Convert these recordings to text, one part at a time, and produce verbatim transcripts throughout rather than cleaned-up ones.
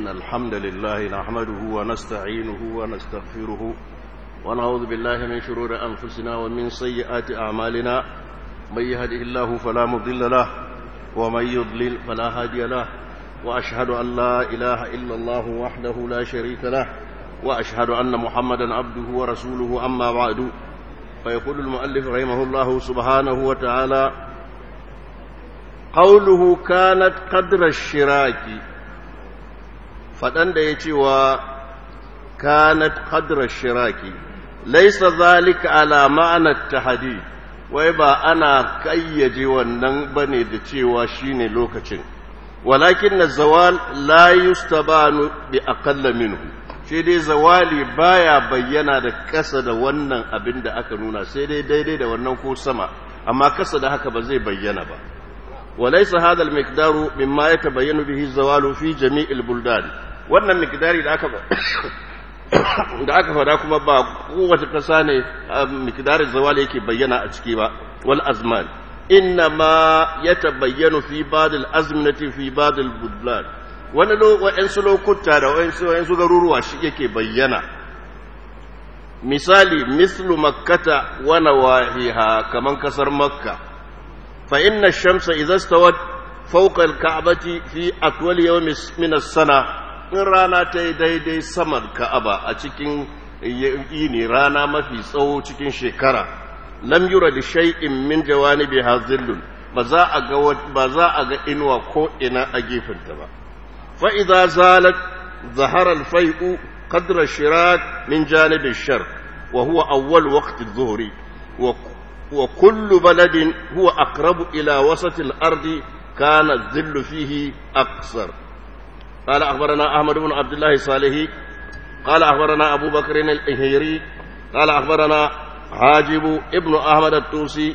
الحمد لله نحمده ونستعينه ونستغفره ونعوذ بالله من شرور أنفسنا ومن سيئات أعمالنا من يهده الله فلا مضل له ومن يضلل فلا هادي له وأشهد أن لا إله إلا الله وحده لا شريك له وأشهد أن محمدا عبده ورسوله أما بعد فيقول المؤلف رحمه الله سبحانه وتعالى قوله كانت قدر الشراك فدان da yace wa kanat qadra shiraki laysa zalika ala ma'na at-tahdid wai ba ana kayyaje wannan bane da cewa shine lokacin walakin az-zawal la yustabanu bi aqall minhu shi dai zawali baya bayyana da kasa da wannan abin da aka nuna sai dai daidai da wannan ko sama amma kasa da haka ba zai bayyana ba وليس هذا المقدار مما يتبين به الزوال في جميع البلدان wannan miqdari da aka da aka fada kuma ba kowace kasa ne miqdarin zawali yake bayyana a ciki ba wal azman inma yatabayyanu fi ba'd al azminati fi ba'd al buldan wani wa'ansu lokuta da wa'ansu garuruwa shi yake bayyana misali mislu makkata wa nawahiha kaman kasar makka فإن الشمس إذا استوت فوق الكعبة في أطول يوم من السنة إن رانا تيدي دي سمد كعبة أتكين يني رانا ما في صو تكين شكرا لم يرى لشيء من جوانبها ظل بزاء قوت بزاء إنوى كو إنا أجيف انتبا فإذا زالت ظهر الفيء قدر الشراك من جانب الشرق وهو أول وقت الظهر وكل بلد هو أقرب إلى وسط الأرض كان الظل فيه أقصر قال أخبرنا أحمد بن عبد الله الصالحي قال أخبرنا أبو بكر الإهيري قال أخبرنا حاجب ابن أحمد التوسي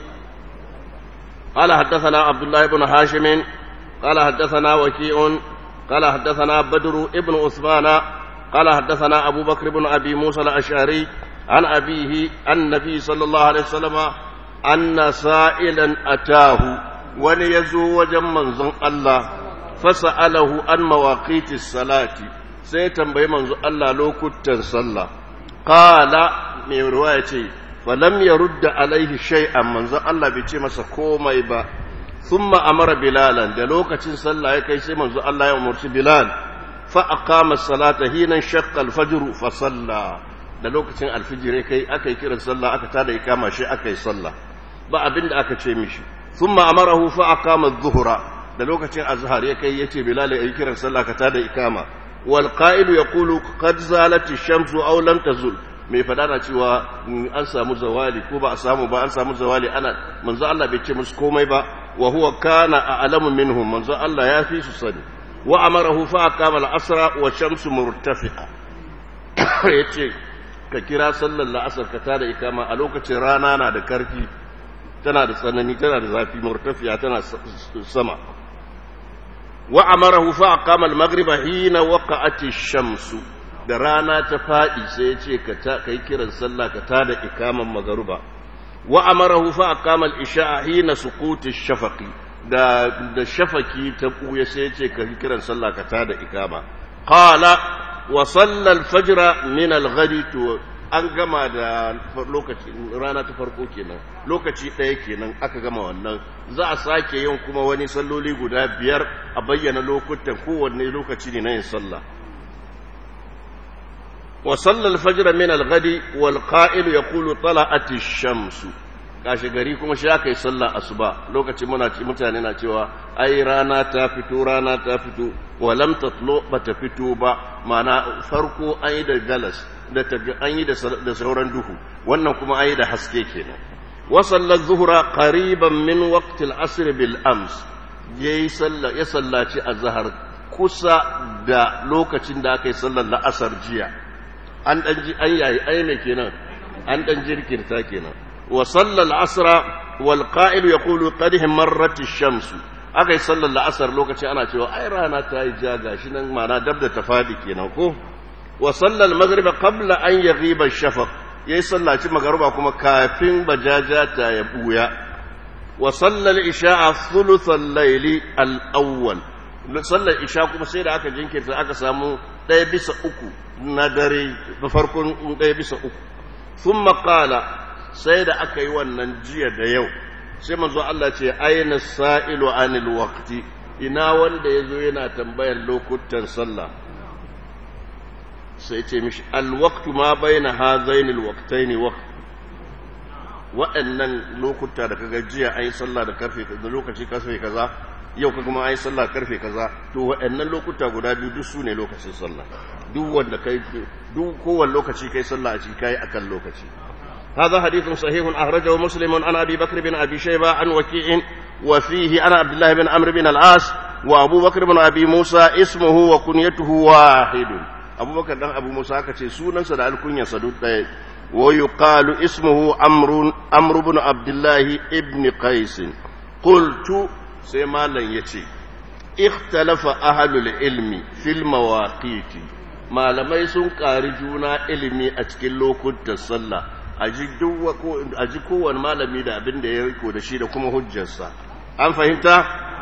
قال حدثنا عبد الله بن هاشم قال حدثنا وكيع قال حدثنا بدر ابن عثمان قال حدثنا أبو بكر بن أبي موسى الأشعري عن أبيه النبي صلى الله عليه وسلم أن سائلا أتاه وليزو وجم منزل الله فسأله عن مواقيت الصلاة سيتنبي منزل الله لو كنت صلى قال من روايتي فلم يرد عليه شيئا منزل الله بيتي مسا كومي با ثم أمر بلالا دلوكة صلى يكيسي منزل الله يأمر بلال فأقام الصلاة حين انشق الفجر فصلى دلوكة الفجر يكي أكي كرا صلى أكتاد إقامة شيء أكي صلى ba abin da aka ce mishi thumma amarahu fa aqama adh-dhuhra da lokacin azhar yake yace bilal ya kiran sallah ka tada ikama wal qa'id yaqulu qad zalat ash-shamsu aw lam tazul mai fada na cewa an samu zawali ko ba a samu ba an samu zawali ana manzo Allah bai ce musu komai ba wa huwa kana a'lamu minhum manzo Allah ya fi su sani wa amarahu fa aqama al-asra wa shamsu murtafi'a yace ka kira sallar la'asar ka tada ikama a lokacin rana na da karfi tana da tsanani tana da zafi murtafiya tana sama wa amarahu fa aqama al-maghriba hina waqa'ati ash-shamsu da rana ta fadi sai ya ce ka kai kiran sallah ka tada ikaman magruba wa amarahu fa aqama al-isha'a hina suquti ash-shafaqi da da shafaki ta buya sai ya ce ka kiran sallah ka tada ikama qala wa salla al-fajr min al-ghadi an gama da lokaci rana ta farko kenan lokaci ɗaya kenan aka gama wannan za a sake yin kuma wani salloli guda biyar a bayyana lokutan kowanne lokaci ne na yin sallah wa sallal fajr min al-ghadi wal qa'il yaqulu tala'at ash-shams kashi gari kuma shi aka yi sallah asuba lokaci muna mutane na cewa ai rana ta fito rana ta fito wa lam tatlu bata fito ba mana farko ai da galas da an yi da sauran duhu wannan kuma an yi da haske kenan wa sallar zuhura qariban min waqtil asr bil ams yayi sallah ya sallaci azhar kusa da lokacin da aka yi sallar la'asar jiya an dan ji an yayi ai ne kenan an dan jirkirta kenan wa sallal asra wal qa'il yaqulu qad marrat ash-shams aka yi sallar la'asar lokacin ana cewa ai rana ta yi ja gashi nan mana dab da tafadi kenan ko وصلى المغرب قبل أن يغيب الشفق يصلى المغرب كما كافين بجاجاتا يبويا وصلى العشاء ثلث الليل الأول sallar isha kuma sai da aka jinkirta aka samu ɗaya bisa uku na dare da farkon ɗaya bisa uku sun maƙala sai da aka yi wannan jiya da yau sai manzo Allah ce aina sa'ilu anil waqti ina wanda yazo yana tambayar lokutan sallah sai ce mishi alwaqtu ma baina hazaini alwaqtaini waqt wa'annan lokuta da kaga jiya ayi sallah da karfe da lokaci karfe kaza yau kaga kuma ayi sallah karfe kaza to wa'annan lokuta guda biyu duk sune lokacin sallah duk wanda kai duk kowanne lokaci kai sallah a cikin kai akan lokaci هذا حديث صحيح أخرجه مسلم عن أبي بكر بن أبي شيبة عن وكيع وفيه عن عبد الله بن عمرو بن العاص وأبو بكر بن أبي موسى اسمه وكنيته واحد أبو بكر بن أبو موسى كتي سونا سدع الكنية صدود ويقال اسمه عمرو عمرو بن عبد الله ابن قيس قلت سيما لن يتي اختلف أهل العلم في المواقيت ما لم يسن قارجونا علمي أتكلو كنت الصلاة a ji kowane malami da abin da ya riko da shi da kuma hujjarsa an fahimta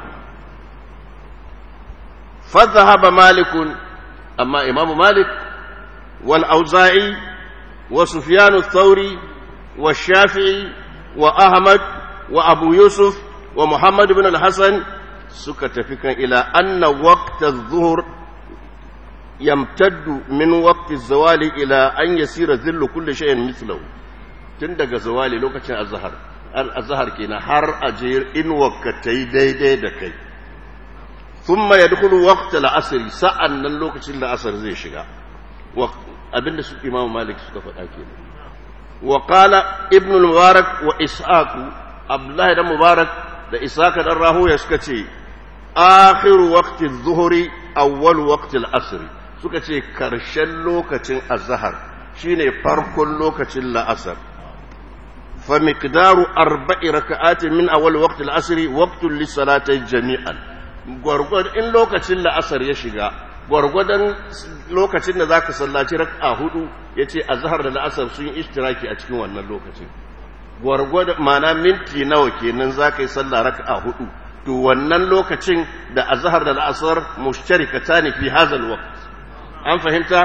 fadhahaba malikun amma imamu malik wal auza'i wa sufyan ath-thawri wa shafi'i wa ahmad wa abu yusuf wa muhammad ibn al-hasan suka tafi kan ila anna waqt adh-dhuhr yamtaddu min waqt az-zawali ila an yasira dhillu kulli shay'in mithluhu tun daga zawali lokacin azhar al-azhar kenan har ajir in wakka tai daidai da kai thumma yadkhulu waqt al-asr sa'an nan lokacin da asar zai shiga abinda su imamu malik suka faɗa kenan wa qala ibn al-mubarak wa ishaq abdullah ibn mubarak da ishaq dan rahoya suka ce akhiru waqti adh-dhuhri awwal waqti al-asr suka ce karshen lokacin azhar shine farkon lokacin la'asar fa miqdaru arba'i raka'atin min awwal waqti al-asr waqtun lis-salatayn jami'an gurgurd in lokacin la'asar ya shiga gurgurdan lokacin da zaka sallaci raka'a hudu yace azhar da la'asar sun yi ishtiraki a cikin wannan lokacin gurgurd ma'ana minti nawa kenan zaka yi sallah raka'a hudu to wannan lokacin da azhar da la'asar mushtarikatan fi hadha al-waqt an fahimta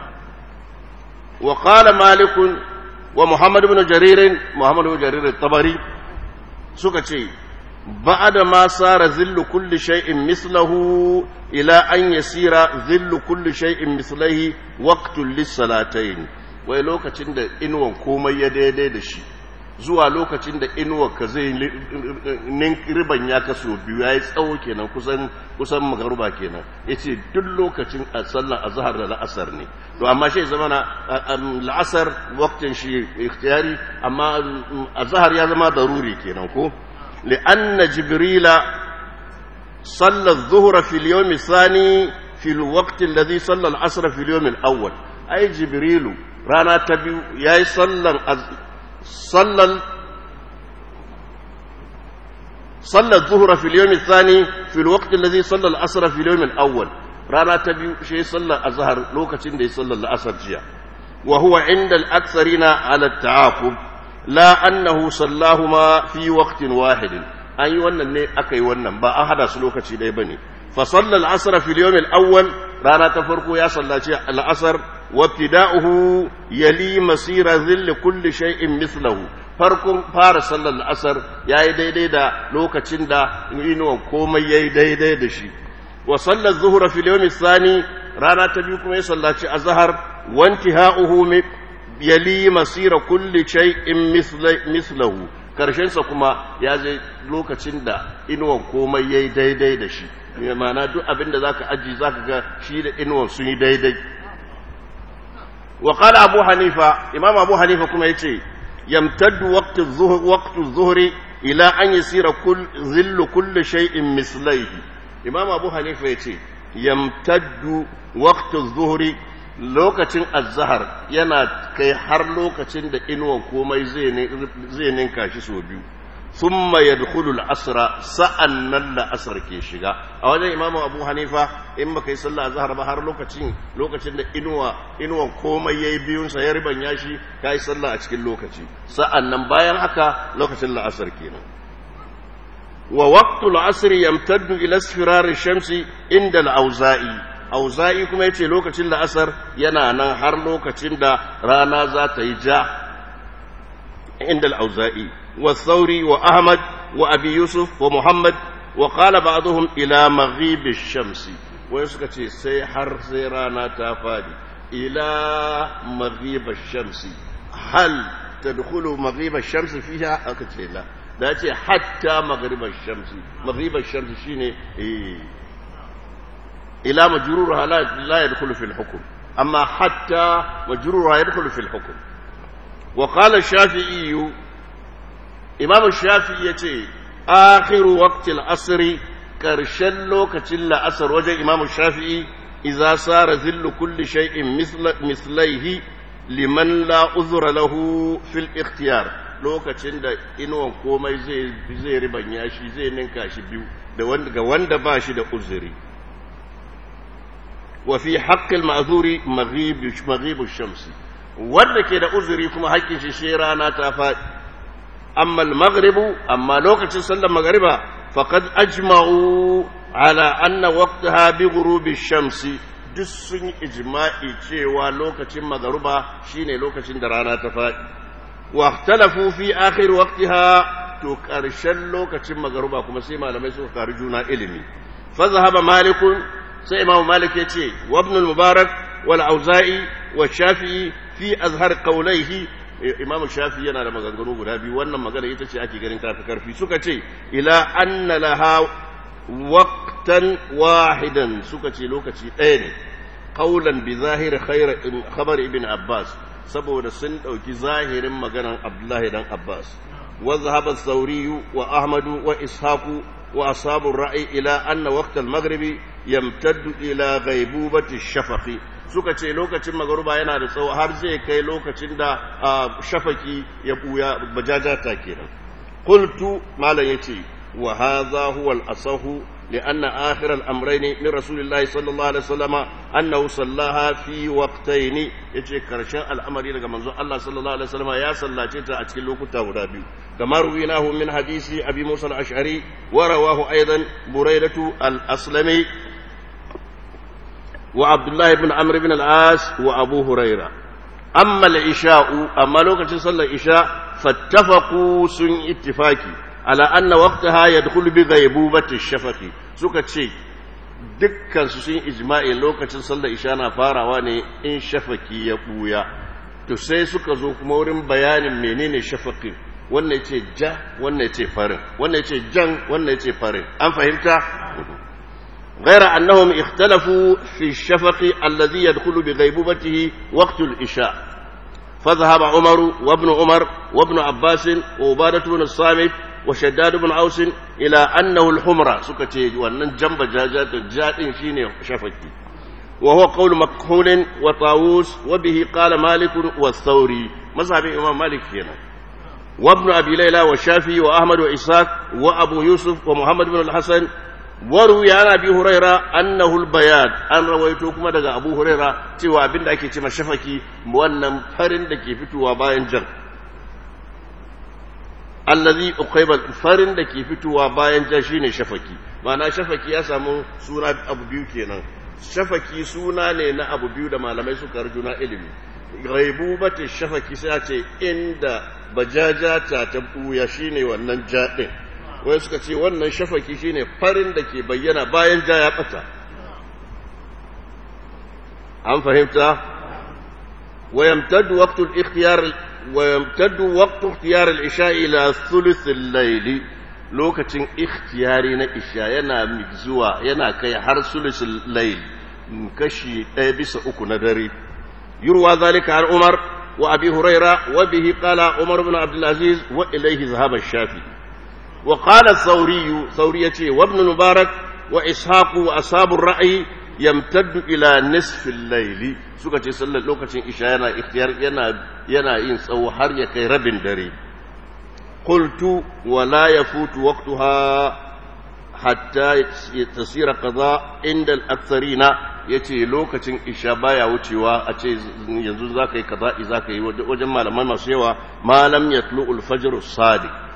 wa qala malik wa muhammad ibn jarir muhammad ibn jarir at-tabari suka ce ba'da ma sara zillu kulli shay'in mislahu ila an yasira zillu kulli shay'in mislahi waqtul lis-salatayn wai lokacin da inuwan komai ya daidai da shi zuwa lokacin da inuwa ka zai riban ya kaso biyu ya yi tsawo kenan kusan kusan magaruba kenan ya ce duk lokacin a sallar azhar da la'asar ne to amma shi zama na la'asar waktin shi ikhtiyari amma azhar ya zama daruri kenan ko li'anna jibrila salla adh-dhuhra fi al-yawm ath-thani fi al-waqt alladhi salla al-'asr fi al-yawm al-awwal ay jibrilu rana ta biyu yayi sallan صلى صلى الظهر في اليوم الثاني في الوقت الذي صلى العصر في اليوم الأول رانا تبي شيء صلى الظهر لوكتين دي صلى العصر جيا وهو عند الأكثرين على التعاقب لا أنه صلاهما في وقت واحد أي ونن أكي ونن با أحد سلوكتي دي بني فصلى العصر في اليوم الأول رانا تفرقوا يا صلى العصر وابتداؤه يلي مسير ذل كل شيء مثله farkon fara sallar asar yayi daidai da lokacin da inuwan komai yayi daidai da shi wa sallar zuhra fil yawm athani rana ta biyu kuma ya sallaci azhar wa intihauhu yali masira kulli shay'in mislahu karshen sa kuma ya je lokacin da inuwan komai yayi daidai da shi ma'ana duk abinda zaka aji zaka ga shi da inuwan sun yi daidai وقال أبو حنيفة إمام أبو حنيفة كما يتي يمتد وقت الظهر وقت الظهر إلى أن يصير كل ظل كل شيء مثليه إمام أبو حنيفة يتي يمتد وقت الظهر لوكتين الظهر ينا كي حر لوكتين دا إنوان كومي زينين كاشي سوبيو ثم يدخل العصر سأن العصر كي شيغا أولا إمام أبو حنيفة إما كي صلى الظهر بحر لوكتين لوكتين دا إنوا إنوا كوما يبيون سيربا ياشي كي صلى أشكال لوكتين سأن نبايا حكا لوكتين العصر كينا wa waqtul asri yamtaddu ila isfirar ash-shamsi inda al-auza'i auza'i kuma yace lokacin da asar yana nan har lokacin da rana za ta yi ja inda al-auza'i wa thawri wa ahmad wa abi yusuf wa muhammad wa qala ba'dhum ila maghib ash-shamsi wai suka ce sai har sai rana ta fadi ila maghib ash-shamsi hal tadkhulu maghib ash-shamsi fiha aka ce la da ce hatta maghrib ash-shamsi maghrib ash-shamsi shine eh ila majrurha la la yadkhulu fi al-hukm amma hatta majrurha yadkhulu fi al-hukm wa qala ash-shafi'i imam ash-shafi'i yace akhiru waqti al-asr karshen lokacin la'asar wajen imam ash-shafi'i idza sara zillu kulli shay'in mithla mithlaihi liman la uzra lahu fil ikhtiyar lokacin da inuwan komai zai zai ribanya shi zai ninka shi biyu da wanda ga wanda ba shi da uzuri wa fi haqqil ma'zuri maghib maghib ash-shams wanda ke da uzuri kuma haƙƙin shi shi rana ta faɗi amma al-maghrib amma lokacin sallar magriba faqad ajma'u ala anna waqtaha bi ghurubi ash-shams duk sun ijma'i cewa lokacin magruba shine lokacin da rana ta faɗi واختلفوا في آخر وقتها تكرشن لوكacin magruba kuma sai malamai suka kari juna ilimi فذهب مالك sai imam malik yace wa ibn al-mubarak wal auza'i wa shafi'i fi azhar qawlayhi imam shafi'i yana da maganganu guda biyu wannan magana ita ce ake ganin ta fi karfi suka ce ila anna laha waqtan wahidan suka ce lokaci ɗaya ne qawlan bi zahir khair khabar ibn abbas saboda sun ɗauki zahirin maganan Abdullahi dan Abbas wa zahaba Thawri wa Ahmad wa Ishaq wa ashabu ar-ra'i ila anna waqt al-maghrib yamtaddu ila ghaibubati ash-shafaqi suka ce lokacin magruba yana da tsawo har zai kai lokacin da shafaki ya buya bajajata kenan qultu malan yace wa hadha huwa al-asahu لأن آخر الأمرين من رسول الله صلى الله عليه وسلم أنه صلاها في وقتين يجي كرشاء الأمرين كما الله صلى الله عليه وسلم يا صلى جيتا أتكل لكتا ورابي كما رويناه من حديث أبي موسى الأشعري ورواه أيضا بريدة الأسلمي وعبد الله بن عمرو بن العاص وأبو هريرة أما العشاء أما لوكا صلى العشاء فاتفقوا سن اتفاقي على أن وقتها يدخل بغيبوبة الشفق suka ce dukkan su sun ijma'i lokacin sallar isha na farawa ne in shafaki ya buya to sai suka zo kuma wurin bayanin menene shafaqin wannan yace ja wannan yace farin wannan yace jan wannan yace farin an fahimta غير أنهم اختلفوا في الشفق الذي يدخل بغيبوبته وقت الإشاء فذهب عمر وابن عمر وابن عباس وعبادة بن الصامت وشداد بن عوس إلى أنه الحمرة سكتي وأن جنب جاجات جات شيني شفكي وهو قول مكحول وطاووس وبه قال مالك والثوري مذهب الإمام مالك هنا وابن أبي ليلى والشافعي وأحمد وإسحاق وأبو يوسف ومحمد بن الحسن وروي عن أبي هريرة أنه البيان أن رويتكم دغ أبو هريرة cewa abinda ake cewa shafaki wannan farin da ke fitowa bayan jan allazi uqayba farin da ke fitowa bayan jan shine shafaki ma'ana shafaki ya samu suna abu biyu kenan shafaki suna ne na abu biyu da malamai suka rujuna ilimi ghaibubatu shafaki sai ce inda bajajata ta buya shine wannan jadin wai suka ce wannan shafaki shine farin da ke bayyana bayan ja ya bata an fahimta wayamtaddu waqtul ikhtiyar wayamtaddu waqtu ikhtiyar al-isha ila thuluth al-layl lokacin ikhtiyari na isha yana zuwa yana kai har thuluth al-layl kashi ɗaya bisa uku na dare yurwa zalika an umar wa abi huraira wa bihi qala umar ibn abdul aziz wa ilayhi dhahaba ash-shafi'i وقال الثوري ثوريتي وابن المبارك وإسحاق وأصحاب الرأي يمتد إلى نصف الليل سكتي صلى لوكتين إشاءنا اختيار ينا ينا إنس أو حرية كي رب دري قلت ولا يفوت وقتها حتى تصير قضاء عند الأكثرين yace lokacin isha baya wucewa a ce yanzu zaka yi kaza zaka yi wajen malaman masu yawa malam yatlu'ul fajr as-sadiq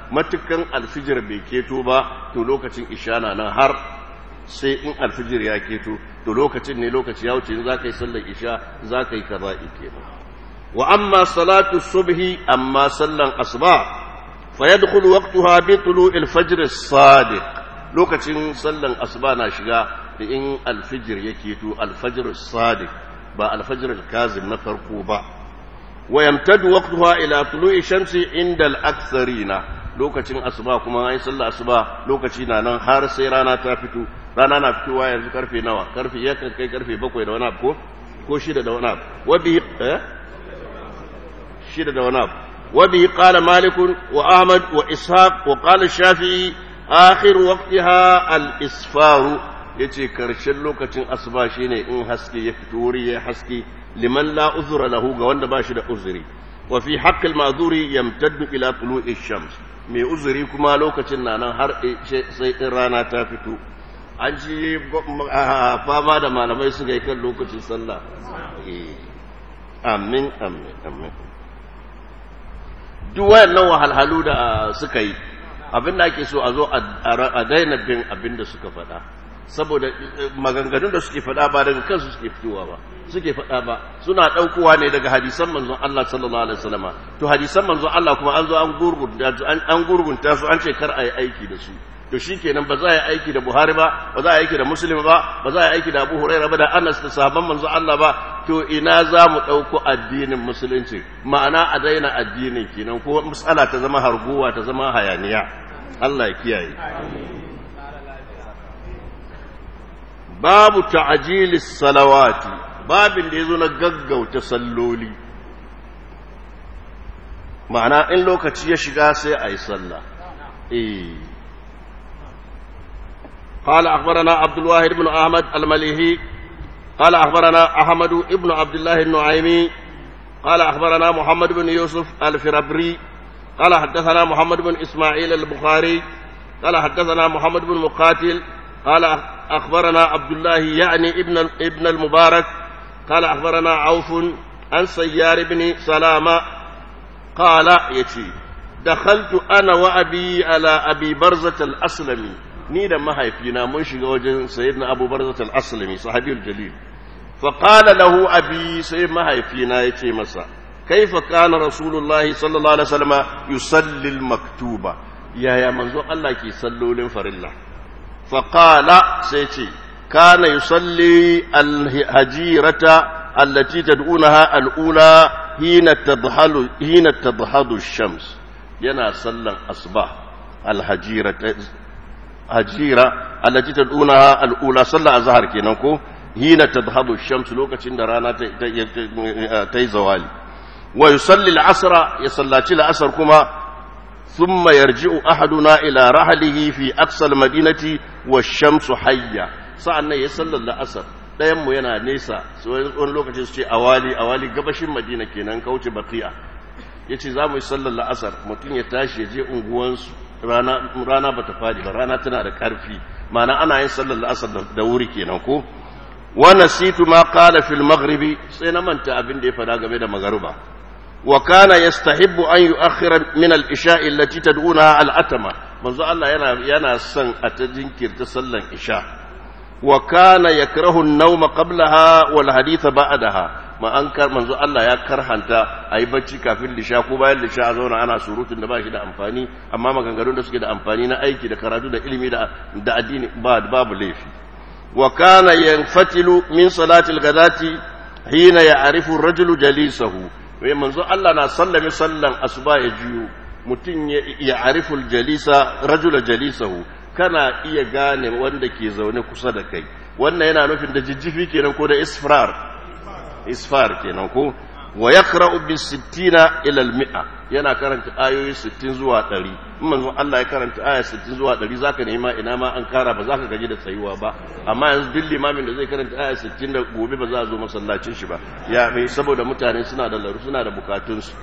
matukan alfijir bai keto ba to lokacin isha na nan har sai in alfijir ya keto to lokacin ne lokaci ya wuce za ka yi sallar isha za ka yi kaza'i kenan. wa amma salatu subhi amma sallan asuba fa yadkhulu waqtaha bi tulu'il fajr as-sadiq lokacin sallan asuba na shiga da in alfijir ya keto alfajr as-sadiq ba alfajr al-kazim na farko ba. wa yamtadu waqtaha ila tulu'i shamsi inda al-aktharina lokacin asuba kuma ai sallar asuba lokaci na nan har sai rana ta fito. rana na fitowa yanzu karfe nawa karfe ya kai karfe bakwai da wani abu ko ko shida da wani abu wabi eh shida da wani abu wabi qala malik wa ahmad wa ishaq wa qala shafi'i akhir waqtiha al-isfar yace karshen lokacin asuba shine in haske ya fito wuri ya haske liman la uzra lahu ga wanda ba shi da uzuri. wa fi haqq al-ma'zuri yamtaddu ila tulu'i ash-shams mai uzuri kuma lokacin na nan har sai in rana ta fito. an ji fama da malamai suka yi kan lokacin sallah. amin amin amin duk wayannan wahalhalu da suka yi abin da ake so a zo a daina bin abin da suka faɗa saboda maganganun da suke faɗa ba daga kansu suke fitowa ba suke faɗa ba suna ɗaukowa ne daga hadisan manzon Allah sallallahu alaihi wasallama to hadisan manzon Allah kuma an zo an gurgunta an gurgunta su an ce kar a yi aiki da su to shikenan ba za a yi aiki da Buhari ba ba za a yi aiki da Muslim ba ba za a yi aiki da Abu Hurairah ba da Anas da sahabban manzon Allah ba to ina za mu ɗauko addinin musulunci ma'ana a daina addinin kenan ko mas'ala ta zama harguwa ta zama hayaniya Allah ya kiyaye. babu ta'jilis salawati babin da yazo na gaggauta salloli ma'ana in lokaci ya shiga sai ayi sallah. eh قال أخبرنا عبد الواحد بن أحمد المليهي قال أخبرنا أحمد بن عبد الله النعيمي قال أخبرنا محمد بن يوسف الفربري قال حدثنا محمد بن إسماعيل البخاري قال حدثنا محمد بن مقاتل قال أخبرنا عبد الله يعني ابن ابن المبارك قال أخبرنا عوف عن سيار بن سلامة قال يتي دخلت أنا وأبي على أبي برزة الأسلمي ni da mahaifina mun shiga wajen sayyidina Abu Barzah al-Aslami sahabiyul jalil fa qala lahu abi sai mahaifina yace masa kaifa kana rasulullahi sallallahu alaihi wasallam yusalli al-maktuba yaya manzo Allah ke sallolin farilla fa qala sai ce kana yusalli al-hajirata allati tad'unaha al-ula hina tadhalu hina tadhadu ash-shams yana sallan asbah al-hajirata hajira allati tad'unaha al-ula salla azhar kenan ko hina tadhhabu ash-shams lokacin da rana ta ta zawali wa yusalli al-asr ya sallati al-asr kuma thumma yarji'u ahaduna ila rahlihi fi aqsa al-madinati wash-shamsu hayya sa'annan ya salla al-asr dayan mu yana nesa wani lokacin su ce awali awali gabashin madina kenan kauce baqiya yace za mu yi sallar al-asr mutun ya tashi ya je unguwansu rana rana bata fadi ba rana tana da karfi ma'ana ana yin sallar asar da wuri kenan ko wa nasitu ma qala fil maghribi sai na manta abin da ya fada game da magruba wa kana yastahibbu an yu'akhkhira min al-isha allati tad'una al-atama manzo Allah yana yana son a ta jinkirta sallar isha wa kana yakrahu an-nawma qablaha wal haditha ba'daha ma an kar manzo Allah ya karhanta ayi bacci kafin lisha ko bayan lisha a zauna ana surutun da ba shi da amfani amma maganganun da suke da amfani na aiki da karatu da ilimi da da addini ba babu laifi wa kana yanfatilu min salati al-ghadati hina ya'rifu ar-rajulu jalisahu wai manzo Allah na sallame sallan asuba ya jiyo mutun ya ya'rifu al-jalisa rajula jalisahu kana iya gane wanda ke zaune kusa da kai wannan yana nufin da jijjifi kenan ko da isfrar isfar kenan ko wa yaqra'u bis sittina ila al mi'a yana karanta ayoyi sittin zuwa ɗari in manzon Allah ya karanta aya sittin zuwa ɗari zaka nema ina ma an kara ba zaka gaji da tsayuwa ba amma yanzu duk limamin da zai karanta aya sittin da gobe ba za a zo masallacin shi ba ya mai saboda mutane suna da laru suna da bukatun su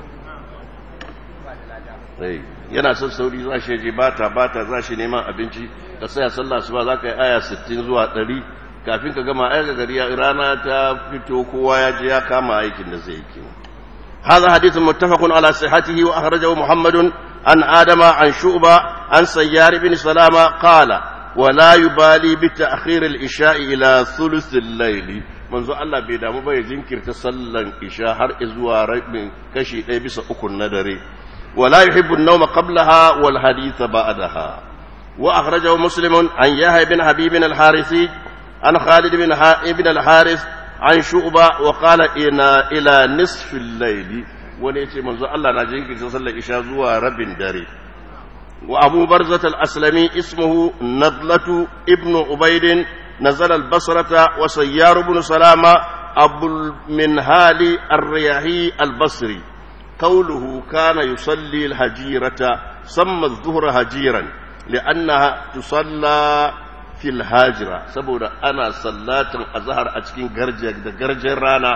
sai yana son sauri za shi je bata bata za shi neman abinci ka saya sallah su ba zaka yi aya sittin zuwa ɗari kafin ka gama aika gari rana ta fito kowa ya je ya kama aikin da zai yi. هذا حديث متفق على صحته وأخرجه محمد عن آدم عن شعبة عن سيار بن سلامة قال ولا يبالي بتأخير العشاء إلى ثلث الليل منذ الله بيدا مبا يجنكر تصلى إشاء هر إزوار من كشي بس أكل ندري ولا يحب النوم قبلها والحديث بعدها. وأخرجه مسلم عن يحيى بن حبيب الحارثي عن خالد بن ابن الحارث عن شعبة وقال إنا إلى نصف الليل ونيتي منذ الله نجنكر تصلى إشاء زوار رب داري. وأبو برزة الأسلمي اسمه نضلة ابن عبيد نزل البصرة وسيار بن سلامة أبو المنهال الرياحي البصري قوله كان يصلي الهجيرة سمى الظهر هجيرا لأنها تصلى في الهاجرة سبب أنا صلاة أزهر أتكين غرجة رانا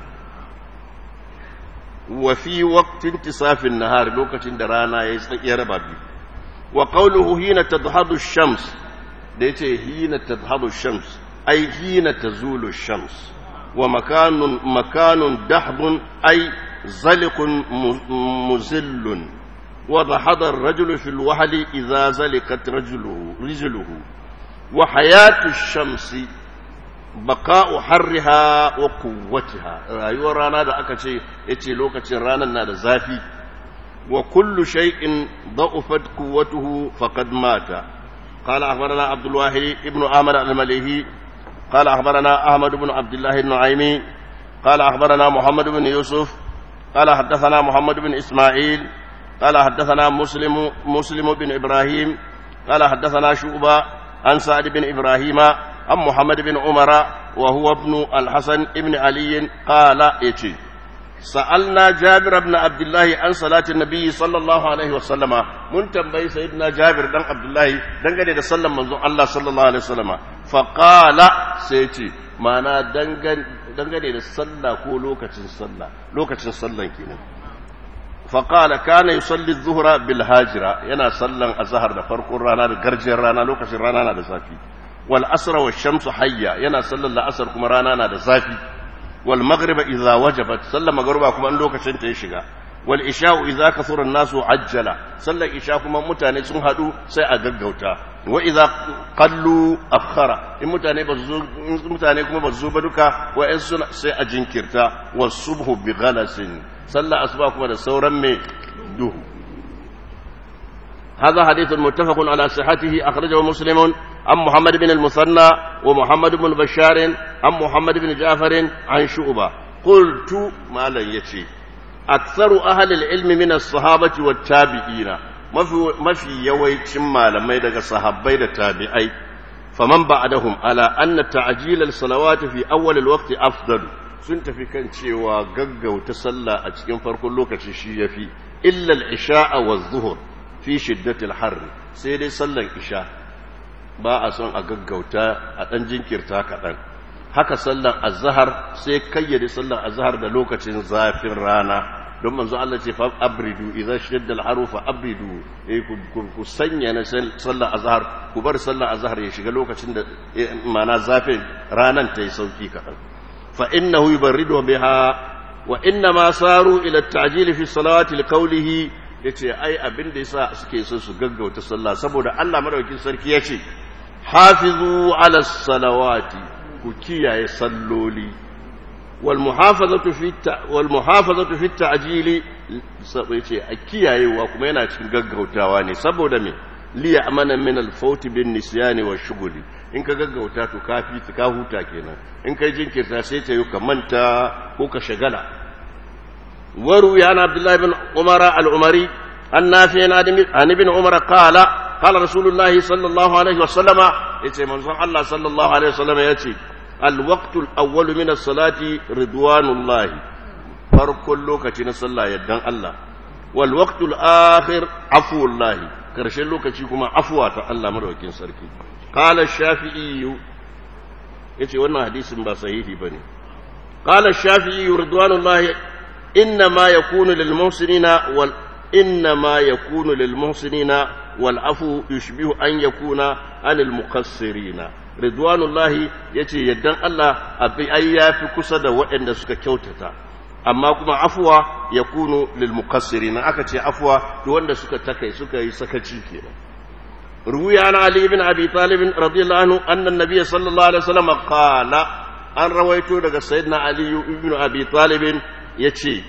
وفي وقت انتصاف النهار لوكة رانا يربى بي. وقوله حين تضحض الشمس ديتي حين تضحض الشمس أي حين تزول الشمس. ومكان مكان دحض أي زلق مزل. وضحض الرجل في الوحل إذا زلقت رجله رجله. وحياة الشمس بقاء حرها وقوتها أيوة رانا دا أكتشي يتي لوكتي رانا نادا زافي. وكل شيء ضعفت قوته فقد مات. قال أخبرنا عبد الواحد ابن عامر المليهي قال أخبرنا أحمد بن عبد الله النعيمي قال أخبرنا محمد بن يوسف قال حدثنا محمد بن إسماعيل قال حدثنا مسلم مسلم بن إبراهيم قال حدثنا شعبة عن سعد بن إبراهيم عن محمد بن عمر وهو ابن الحسن ابن علي قال إتي سألنا جابر بن عبد الله عن صلاة النبي صلى الله عليه وسلم من تنبي سيدنا جابر بن عبد الله دنگني da sallan manzon Allah sallallahu alaihi wasallam faqala sai ce mana dangane da sallah ko lokacin sallah lokacin sallan kenan faqala kana yusalli adh-dhuhra bil hajira yana sallan azhar da farkon rana da garjin rana lokacin rana na da zafi wal asra wash shamsu hayya yana sallan la'asar kuma rana na da zafi والمغرب إذا وجبت صلى مغربا كما أن لوكاشن تا يشيغا والعشاء إذا كثر الناس عجل صلى العشاء كما متاني سن هادو سي a gaggauta وإذا قلوا أخر إن متاني بزو متاني كما بزو بدوكا وإن سي a jinkirta والصبح بغلس صلى أصبح كما da sauran me duhu. هذا حديث متفق على صحته أخرجه مسلم عن محمد بن المثنى ومحمد بن بشار عن محمد بن جعفر عن شعبة قلت ما لا يتي أكثر أهل العلم من الصحابة والتابعين ما في يويتم ما لما يدق صحابي التابعي فمن بعدهم على أن تعجيل الصلوات في أول الوقت أفضل سنت في كان شيء وقق وتسلى أتكين فرق اللوكة الشيء في إلا العشاء والظهر في شدة الحر سيدي صلى العشاء ba a son a gaggauta a ɗan jinkirta kaɗan haka sallar azhar sai kayyade sallar azhar da lokacin zafin rana don manzo Allah ce fa abridu idza shadda al-haru fa abridu eh ku sanya na sallar azhar ku bar sallar azhar ya shiga lokacin da mana zafin ranan ta yi sauki kaɗan fa innahu yubarridu biha wa inna ma saru ila at-ta'jil fi salawati liqawlihi yace ai abin da yasa suke so su gaggauta sallah saboda Allah madaukakin sarki yace hafizu ala salawati ku kiyaye salloli wal muhafazatu fi wal muhafazatu fi ta'jili yace a kiyayewa kuma yana cikin gaggautawa ne saboda me li ya'mana min al fawt bin nisyani wa shughuli in ka gaggauta to kafi ka huta kenan in kai jinkirta sai ta yi ka manta ko ka shagala waru ya na abdullahi bin umara al umari annafi an ibn umara qala قال رسول الله صلى الله عليه وسلم يتي منزل الله صلى الله عليه وسلم يتي الوقت الأول من الصلاة رضوان الله فرق لوكتي نصلى يدن الله والوقت الآخر عفو الله كرشن لوكتي كما عفوة الله مروكين سركي قال الشافعي يتي وانا حديث با صحيح بني قال الشافعي رضوان الله إنما يكون للمحسنين وال إنما يكون للمحسنين والعفو يشبه أن يكون عن المقصرين رضوان الله يتي يدن الله أبي أيا في كسد وإن سك كوتتا amma kuma afwa yakunu lil muqassirin aka ce afwa to wanda suka takai suka yi sakaci kenan ruwiya an ali ibn abi talib radiyallahu anhu anna an-nabiy sallallahu alaihi wasallam qala an rawaito daga sayyidina ali ibn abi talib yace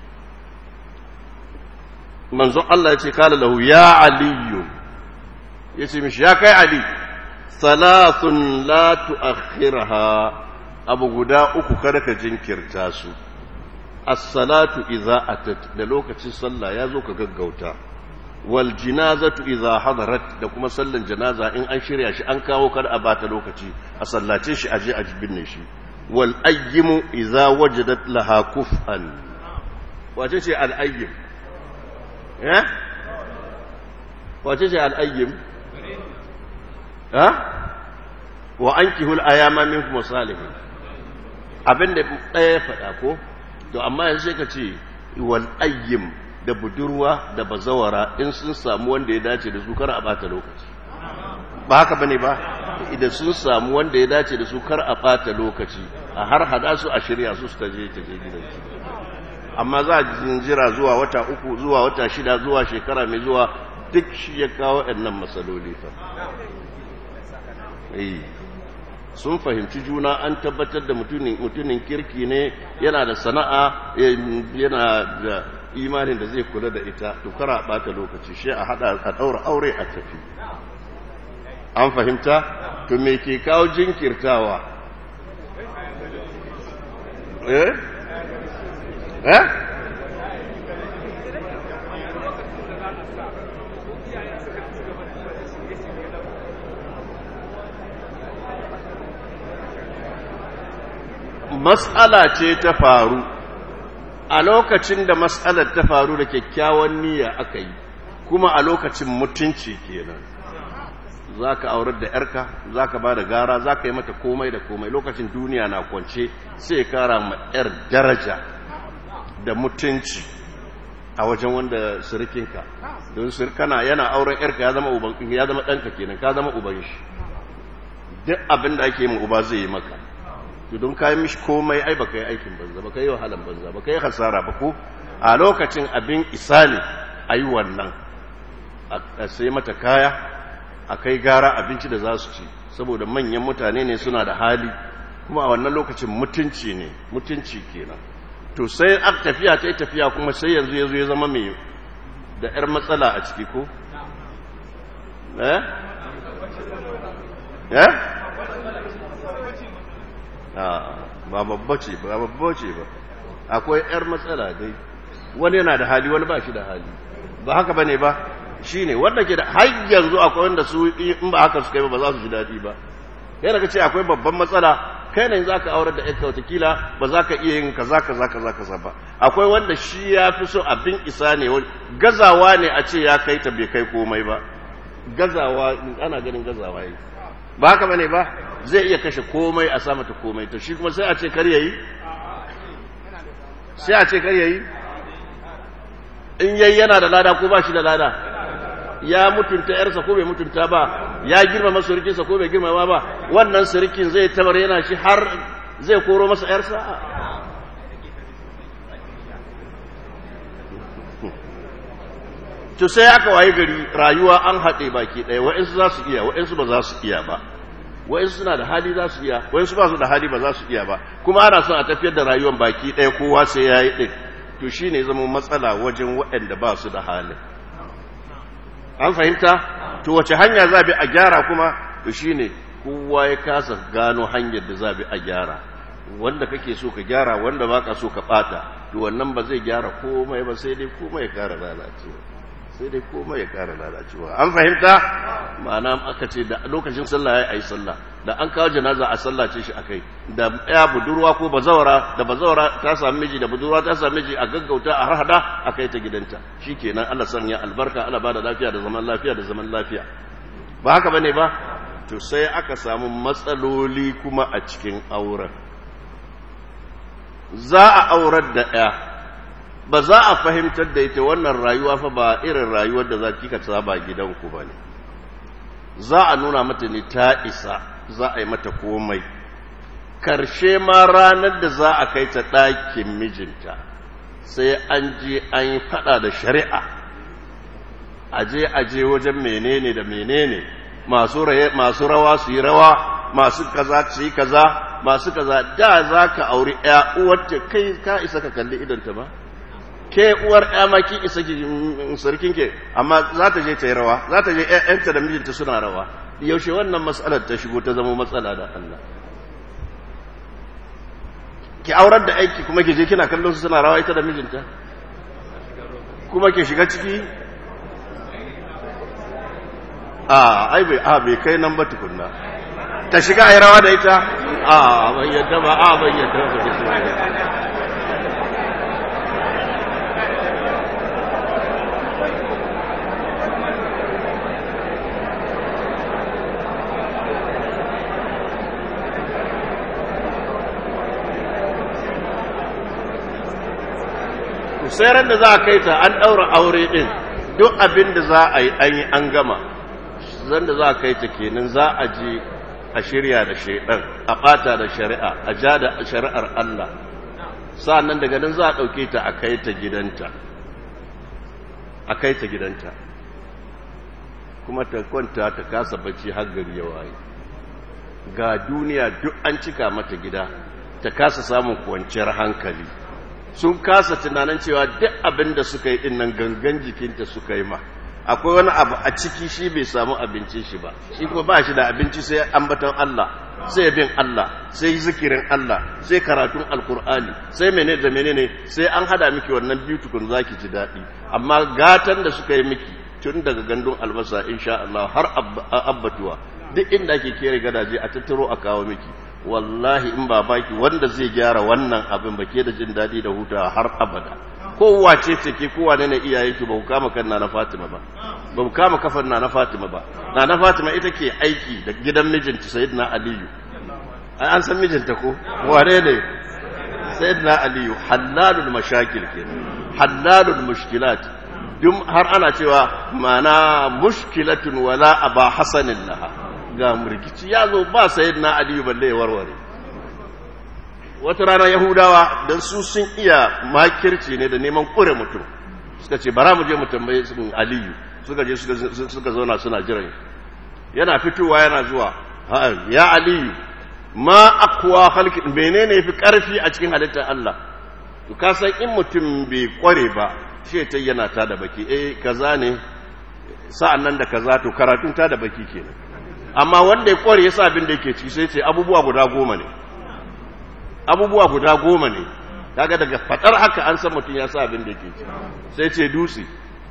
manzo Allah yace kala lahu ya ali yace mishi ya kai ali salasun la tu'akhirha abu guda uku kada ka jinkirta su as-salatu idza atat da lokacin sallah yazo ka gaggauta wal janazatu idza hadarat da kuma sallan janaza in an shirya shi an kawo kar a bata lokaci a sallace shi aje a binne shi wal ayyimu idza wajadat laha kufan wace ce al ayyim eh wace ce al ayyim ha wa ankihul ayama minkum salihin abinda ɗaya faɗa ko to amma yanzu sai ka ce wal ayyim da budurwa da bazawara in sun samu wanda ya dace da su kar a bata lokaci ba haka bane ba idan sun samu wanda ya dace da su kar a bata lokaci a har hada su a shirya su su taje taje gidansu amma za a jinjira zuwa wata uku zuwa wata shida zuwa shekara mai zuwa duk shi ya kawo ɗannan matsaloli fa eh sun fahimci juna an tabbatar da mutumin mutumin kirki ne yana da sana'a yana da imanin da zai kula da ita to kara bata lokaci shi a hada a daura aure a tafi an fahimta to me ke kawo jinkirtawa eh eh mas'ala ce ta faru a lokacin da mas'alar ta faru da kyakkyawan niyya aka yi kuma a lokacin mutunci kenan zaka aurar da yarka zaka ba da gara zaka yi mata komai da komai lokacin duniya na kwance sai kara ma yar daraja da mutunci a wajen wanda sirkinka don sirkana yana auren yarka ya zama uban ya zama danka kenan ka zama uban shi duk abin da ake yi mu uba zai yi maka to don kai mishi komai ai baka yi aikin banza baka yi wahalan banza baka yi hasara ba ko a lokacin abin isali ayi wannan a sai mata kaya a kai gara abinci da za su ci saboda manyan mutane ne suna da hali kuma a wannan lokacin mutunci ne mutunci kenan to sai aka tafiya ta tafiya kuma sai yanzu yazo ya zama mai da yar matsala a ciki ko eh eh ba babba ce ba babba ce ba akwai yar matsala dai wani yana da hali wani ba shi da hali ba haka bane ba shine wanda ke da har yanzu akwai wanda su in ba haka su kai ba za su ji dadi ba yana kace akwai babban matsala kai ne zaka aure da ƴarka watakila ba za ka iya yin kaza kaza kaza kaza ba akwai wanda shi ya fi so abin isa ne gazawa ne a ce ya kai ta bai kai komai ba gazawa ana ganin gazawa yi ba haka bane ba zai iya kashe komai a sa mata komai to shi kuma sai a ce kar yayi sai a ce kar yayi in yayi yana da lada ko ba shi da lada ya mutunta yarsa ko bai mutunta ba ya girmama surukinsa ko bai girmama ba wannan surukin zai tabar yana shi har zai koro masa yarsa to sai aka waye gari rayuwa an haɗe baki ɗaya wa'insu za su iya wa'insu ba za su iya ba wa'insu suna da hali za su iya wa'insu ba su da hali ba za su iya ba kuma ana son a tafiyar da rayuwar baki ɗaya kowa sai ya yi ɗin to shi ne zama matsala wajen waɗanda ba su da halin an fahimta to wace hanya za bi a gyara kuma to shi ne kowa ya kasa gano hanyar da za bi a gyara wanda kake so ka gyara wanda ba ka so ka ɓata to wannan ba zai gyara komai ba sai dai komai ya kara lalacewa sai dai komai ya kara lalacewa an fahimta ma'ana aka ce da lokacin sallah ya yi sallah da an kawo janaza a sallace shi akai da ya budurwa ko bazawara da bazawara ta sami miji da budurwa ta sami miji a gaggauta a harhada akai ta gidanta shikenan Allah sanya albarka Allah bada lafiya da zaman lafiya da zaman lafiya ba haka bane ba to sai aka samu matsaloli kuma a cikin auren za a aurar da ɗaya ba za a fahimtar da ita wannan rayuwa fa ba irin rayuwar da za kika saba gidanku ba ne za a nuna mata ne ta isa za a yi mata komai karshe ma ranar da za a kai ta ɗakin mijinta sai an je an yi fada da shari'a aje aje wajen menene da menene masu masu rawa su yi rawa masu kaza su yi kaza masu kaza da za ka auri ya uwarta kai ka isa ka kalli idonta ba ke uwar ya maki isa ki sarkin ke amma za ta je ta yi rawa za ta je ƴaƴanta da mijinta suna rawa yaushe wannan matsalar ta shigo ta zama matsala da Allah ki aurar da aiki kuma ki je kina kallon su suna rawa ita da mijinta kuma ki shiga ciki a ai bai a bai kai nan ba tukunna ta shiga ai rawa da ita a ban yadda ba a ban yadda ba ki sai ran da za a kai ta an ɗaura aure ɗin duk abin da za a yi an yi an gama zan da za a kai ta kenan za a je a shirya da shaidan a ɓata da shari'a a ja da shari'ar Allah sa'annan daga nan za a ɗauke ta a kai ta gidanta a kai ta gidanta kuma ta kwanta ta kasa bacci har gari ya waye ga duniya duk an cika mata gida ta kasa samun kwanciyar hankali sun kasa tunanin cewa duk abin da suka yi din nan gangan jikinta suka yi ma akwai wani abu a ciki shi bai samu abincin shi ba shi kuma ba shi da abinci sai ambaton Allah sai bin Allah sai zikirin Allah sai karatun alkur'ani sai menene da menene sai an hada miki wannan biyu tukun zaki ji daɗi amma gatan da suka yi miki tun daga gandun albasa insha Allah har abbatuwa duk inda ake kere gadaje a tattaro a kawo miki wallahi in ba baki wanda zai gyara wannan abin ba ke da jin daɗi da hutawa har abada kowa ce ce ke kowa ne na iyayenki ba ku kama kan na Fatima ba ba ku kama kafan na Fatima ba na na Fatima ita ke aiki da gidan mijinta Sayyidina Aliyu ai an san mijinta ko wane ne Sayyidina Aliyu halalul mashakil ke halalul mushkilat dum har ana cewa mana mushkilatun wala aba hasanin laha ga murkici ya zo ba Sayyidina Aliyu balle ya warware wata rana Yahudawa dan su sun iya makirci ne da neman kure mutum suka ce bara mu je mu tambaye su Aliyu suka je suka zauna suna jiran yana fitowa yana zuwa ya Aliyu ma aqwa khalqi menene yafi karfi a cikin halittar Allah to ka san in mutum bai kware ba shi ta yana ta da baki eh kaza ne sa'annan da kaza to karatun ta da baki kenan amma wanda ya kware yasa abin da yake ci sai ce abubuwa guda goma ne abubuwa guda goma ne kaga daga fadar haka an san mutum ya sa abin da yake ci sai ce dutse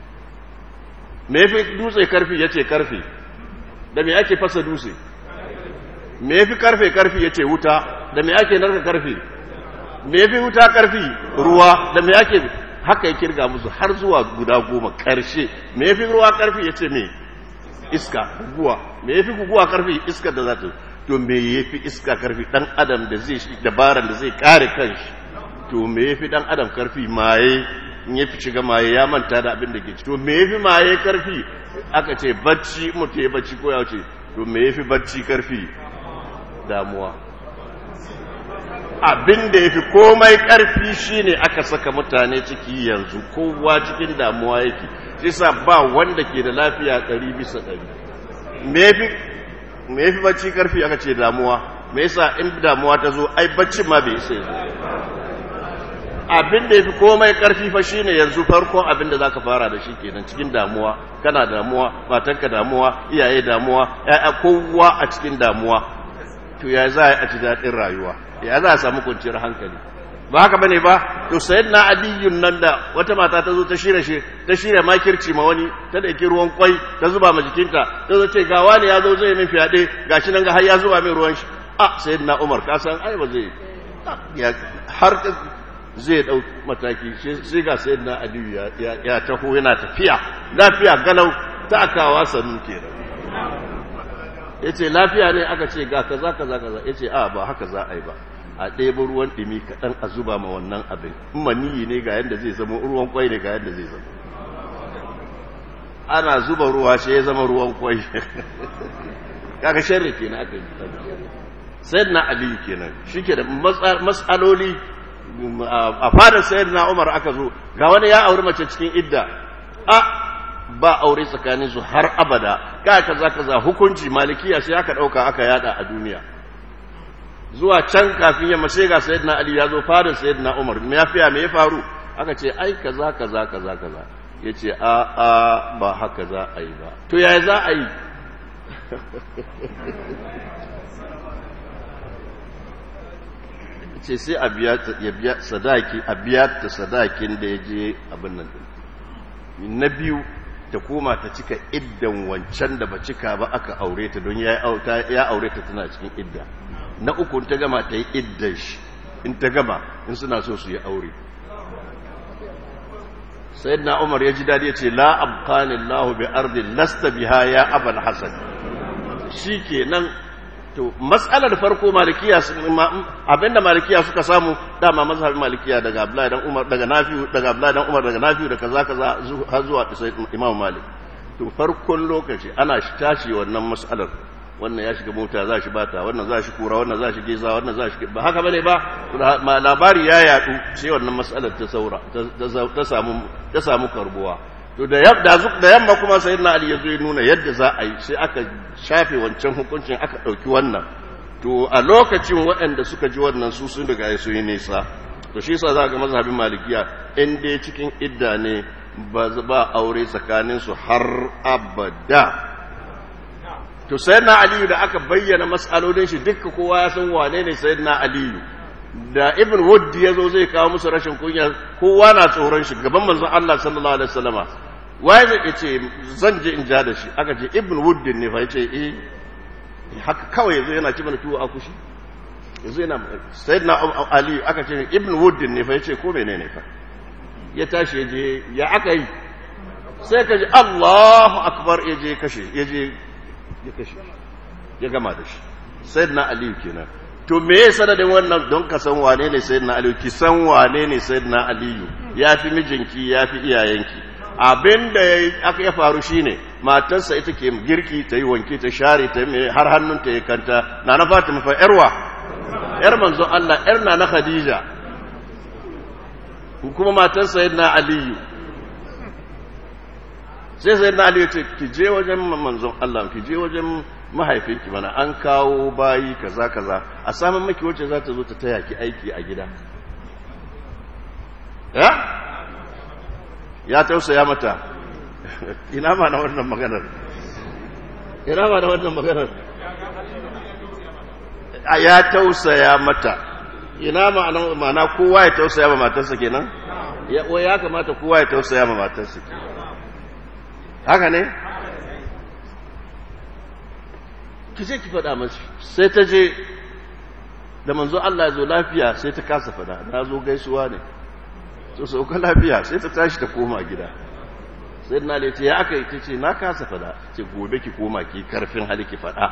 me yafi dutse karfi yace karfi da me ake fasa dutse me yafi karfe karfi yace wuta da me ake narka karfi me yafi wuta karfi ruwa da me ake haka ya kirga musu har zuwa guda goma karshe me yafi ruwa karfi yace me iska guguwa me yafi guguwa karfi iska da za ta to me yafi iska karfi dan adam da zai shi dabaran da zai kare kanshi to me yafi dan adam karfi maye in yafi shiga maye ya manta da abin da ke ci to me yafi maye karfi aka ce bacci mutu ya bacci ko ya ce to me yafi bacci karfi damuwa abin da yafi komai karfi shine aka saka mutane ciki yanzu kowa cikin damuwa yake shi sa ba wanda ke da lafiya ɗari bisa ɗari me yafi me yafi bacci karfi aka ce damuwa me yasa in damuwa ta zo ai bacci ma bai isa yanzu abin da yafi komai karfi fa shine yanzu farkon abin da zaka fara da shi kenan cikin damuwa kana damuwa matanka damuwa iyaye damuwa ƴaƴa kowa a cikin damuwa to ya za a ci daɗin rayuwa ya za a samu kwanciyar hankali ba haka bane ba to sayyidina aliyun nan da wata mata ta zo ta shirye shi ta shirye makirci ma wani ta dauki ruwan kwai ta zuba ma jikinta ta zo ce ga wani ya zo zai min fiyade gashi nan ga har ya zuba min ruwan shi a sayyidina umar ka san ai ba zai ya har zai dau mataki sai ga sayyidina aliyu ya ya taho yana tafiya lafiya galau ta akawa sanu kenan yace lafiya ne aka ce ga kaza kaza kaza yace a ba haka za a yi ba a ɗebo ruwan ɗimi kaɗan a zuba ma wannan abin in maniyi ne ga yadda zai zama ruwan kwai ne ga yadda zai zama ana zuba ruwa shi ya zama ruwan kwai kaga sharri ke na aka yi sayyidina ali kenan shike da mas'aloli a fadar sayyidina umar aka zo ga wani ya aure mace cikin idda a ba aure tsakanin su har abada ka kaza kaza hukunci malikiya sai aka dauka aka yada a duniya zuwa can kafin yamma sai ga sayyidina ali ya zo fadar sayyidina umar me ya fiya me ya faru aka ce ai kaza kaza kaza kaza yace a a ba haka za a yi ba to yaya za a yi ce sai a biya ya biya sadaki a biya ta sadakin da ya je abin nan na biyu ta koma ta cika iddan wancan da ba cika ba aka aure ta don ya aure ta tana cikin idda na uku ta gama ta yi iddan shi in ta gama in suna so su yi aure sayyidina umar ya ji dadi ya ce la abqani allah bi ardi lasta biha ya abul hasan shikenan to mas'alar farko malikiya abinda malikiya suka samu dama mazhabin malikiya daga abdullahi dan umar daga nafi'u daga abdullahi dan umar daga nafi'u da kaza kaza har zuwa imam malik to farkon lokaci ana tashi wannan mas'alar wannan ya shiga mota za shi bata wannan za shi kura wannan za shi geza wannan za shi ba haka bane ba ma labari ya yadu sai wannan mas'alar ta saura ta samu ta samu karbuwa to da yadda da yamma kuma sayyidina ali yazo ya nuna yadda za a yi sai aka shafe wancan hukuncin aka dauki wannan to a lokacin waɗanda suka ji wannan su sun daga su yi nisa to shi yasa za ga mazhabin malikiya in dai cikin idda ne ba ba aure tsakanin su har abada to sayyidina ali da aka bayyana mas'alolin shi dukkan kowa ya san wane ne sayyidina ali da ibn wudd yazo zai kawo musu rashin kunya kowa na tsoron shi gaban manzon Allah sallallahu alaihi wasallama waye zai ce zan je in ja da shi aka ce ibn wudd ne fa yace eh haka kawai yazo yana ci mana tuwo a kushi yazo yana sayyidina ali aka ce ibn wudd ne fa yace ko menene fa ya tashi yaje ya aka yi sai ka ji Allahu akbar yaje kashe yaje ya kashe ya gama da shi sayyidina ali kenan to me yasa da wannan don ka san wane ne sayyidina ali ki san wane ne sayyidina ali yafi mijinki yafi iyayenki abinda aka ya faru shine matarsa ita ke girki ta yi wanke ta share ta yi har hannunta ya kanta na na Fatima fa yarwa yar manzo Allah yar na na Khadija kuma matar sayyidina ali sai sayyidina ali ya ce ki je wajen manzon Allah ki je wajen mahaifinki mana an kawo bayi kaza kaza a samun maki wacce za ta zo ta taya ki aiki a gida ya ya tausaya mata ina ma na wannan maganar ina ma na wannan maganar ya tausaya mata ina ma mana kowa ya tausaya ma matarsa kenan ya ya kamata kowa ya tausaya ma matarsa haka ne ki je ki faɗa masu sai ta je da manzo Allah ya zo lafiya sai ta kasa faɗa na zo gaisuwa ne so sauka lafiya sai ta tashi ta koma gida sai na lece ya aka yi ta ce na kasa faɗa ce gobe ki koma ki karfin hali ki faɗa